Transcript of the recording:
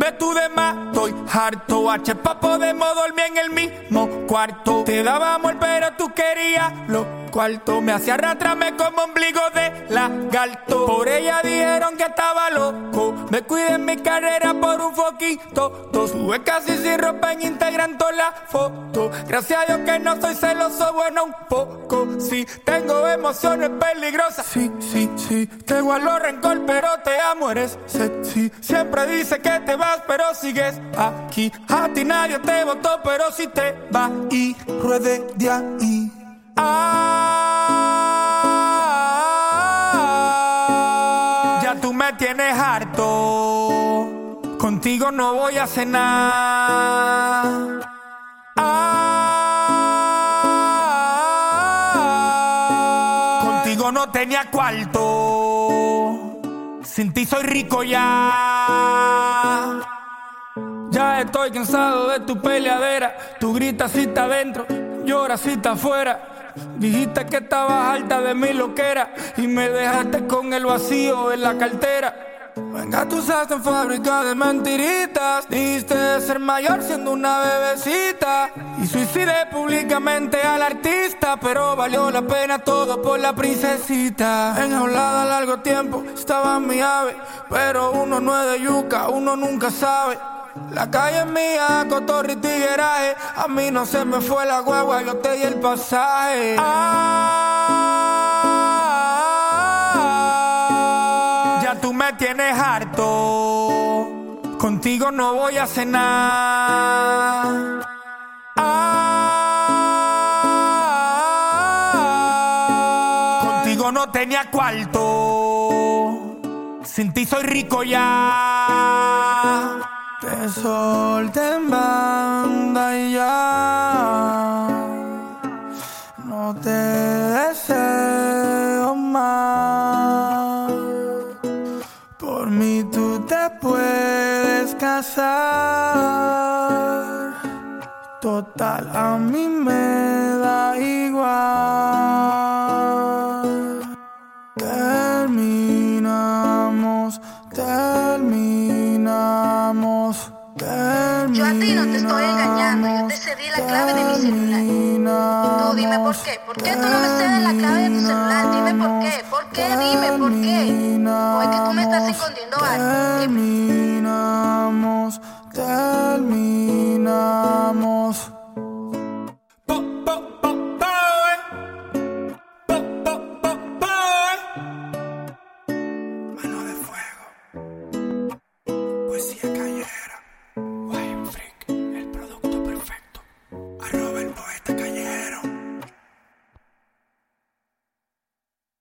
Dime tú de más, estoy harto. H.Pa. podemos dormir en el mismo cuarto. Te daba amor pero tú querías los cuartos. Me hacía arrastrarme como ombligo de lagarto. Por ella dijeron que estaba loco. Me cuidé en mi carrera por un foquito. Sube casi sin ropa en Instagram todas las fotos. Gracias a Dios que no soy celoso, bueno un poco. Sí, tengo emociones peligrosas. Sí, te guardo rencor pero te amo, eres sexy. Siempre dice que te vas pero sigues aquí. A ti nadie te votó pero si te va y ruede de ahí. Ya tú me tienes harto. Contigo no voy a cenar. Contigo no tenía cuarto. Sin ti soy rico ya. Ya estoy cansado de tu peleadera. Tú gritas si está adentro, lloras si está afuera. Dijiste que estabas harta de mi loquera y me dejaste con el vacío en la cartera. Venga, tú usaste en fábrica de mentiritas. Dijiste ser mayor siendo una bebecita y suicidé públicamente al artista, pero valió la pena todo por la princesita. Enjaulada a largo tiempo estaba mi ave, pero uno no es de yuca, uno nunca sabe. La calle es mía, cotorra y tigueraje. A mí no se me fue la guagua, yo te di el pasaje. Ya tú me tienes harto. Contigo no voy a cenar. Contigo no tenía cuarto. Sin ti soy rico ya. Te solté en banda y ya no te deseo más. Por mí tú te puedes casar. Total, a mí me da igual. Terminamos. Yo a ti no te estoy engañando, yo te cedí la clave de mi celular. Y tú dime por qué. ¿Por qué tú no me cedes la clave de tu celular? Dime por qué. ¿Por qué? Dime por qué. ¿O es que tú me estás escondiendo algo? Dime. Terminamos.